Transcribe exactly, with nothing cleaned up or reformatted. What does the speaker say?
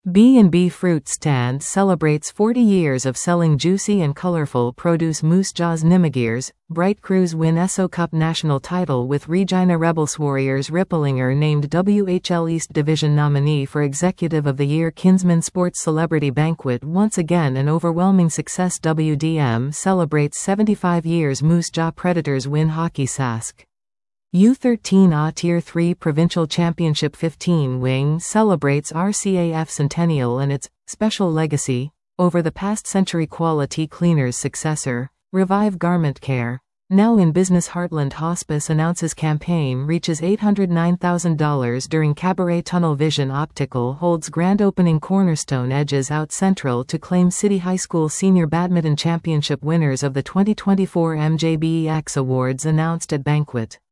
B and B Fruit Stand celebrates forty years of selling juicy and colorful produce. Moose Jaws Nimigears, Bright Crews win E S O Cup national title with Regina Rebels. Warriors Ripplinger named W H L East Division nominee for Executive of the Year. Kinsman Sports Celebrity Banquet once again an overwhelming success. W D M celebrates seventy-five years. Moose Jaw Predators win hockey. Sask U thirteen A Tier three Provincial Championship. fifteen Wing celebrates R C A F Centennial and its special legacy over the past century. Quality Cleaners successor, Revive Garment Care, now in business. Heartland Hospice announces campaign reaches eight hundred nine thousand dollars during Cabaret. Tunnel Vision Optical holds grand opening. Cornerstone edges out Central to claim City High School Senior Badminton Championship. Winners of the twenty twenty-four M J B E X Awards announced at banquet.